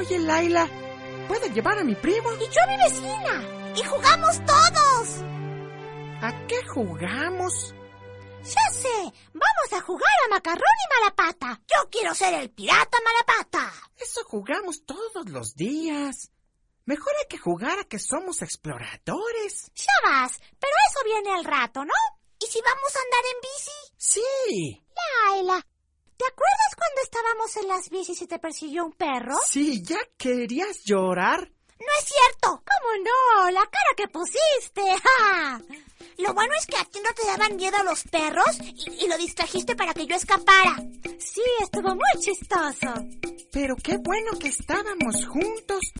Oye, Laila, ¿puedo llevar a mi primo? Y yo a mi vecina. Y jugamos todos. ¿A qué jugamos? Ya sé, vamos a jugar a Macarrón y Malapata. Yo quiero ser el pirata Malapata. Eso jugamos todos los días. Mejor hay que jugar a que somos exploradores. Ya vas, pero eso viene al rato, ¿no? ¿Y si vamos a andar en bici? Sí. Laila, ¿te acuerdas cuando estábamos en las bicis y te persiguió un perro? Sí, ¿ya querías llorar? No es cierto. ¿Cómo no? La cara que pusiste. ¡Ja! Lo bueno es que a ti no te daban miedo los perros y lo distrajiste para que yo escapara. Sí, estuvo muy chistoso. Pero qué bueno que estábamos juntos.